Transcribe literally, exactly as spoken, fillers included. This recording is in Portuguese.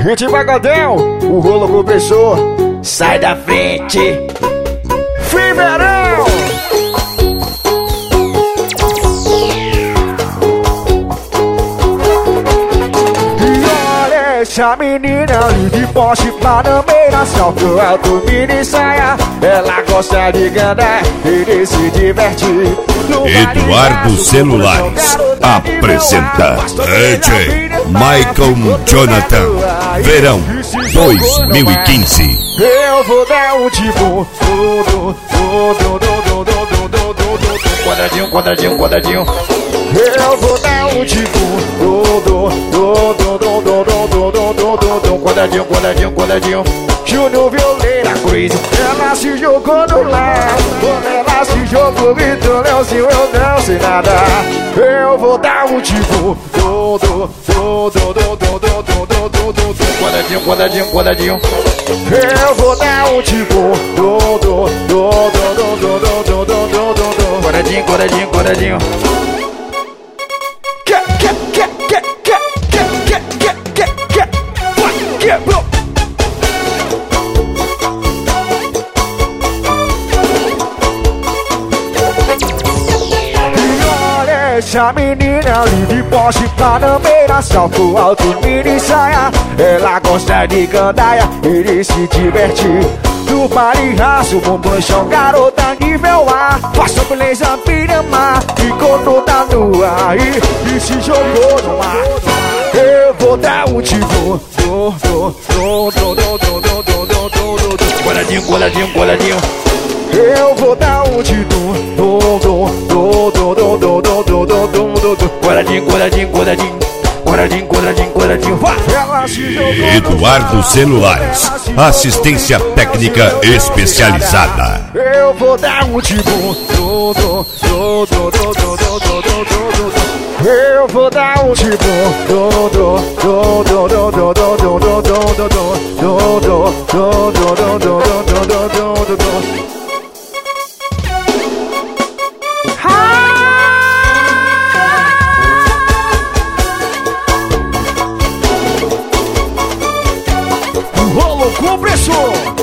Gente pagodão, o rolo compressor, sai da frente. Friverão. Essa menina ali de Porsche Panamera, salto alto, mini saia. Ela gosta de cantar e se divertir. Eduardo Celulares apresenta D J Michael Jonathan Verão dois mil e quinze. Eu vou dar um tipo quadradinho, quadradinho, quadradinho. Eu vou dar um tipo quadradinho, quadradinho, quadradinho. Júnior Violeira Crazy. Ela se jogou no lado, quando ela se jogou, Vitor Leozinho, eu não sei nada. Eu vou dar um tipo quadradinho, quadradinho, quadradinho. Eu vou dar um tipo quadradinho, quadradinho, quadradinho. Essa menina ali de Porsche Panamera, salto alto, mini saia. Ela gosta de gandaia e se divertir. Do parirraço, bumbum chão, garota nível A. Passou beleza, pirama, ficou toda nua e, e se jogou no ar. Eu vou dar um tipo quadradinho, quadradinho, quadradinho. Eu vou dar um tipo quadradinho, quadradinho, quadradinho, quadradinho, quadradinho, quadradinho. Eduardo Celulares, assistência técnica especializada. Eu vou dar um tipo Eu vou dar um tipo rolo compressor.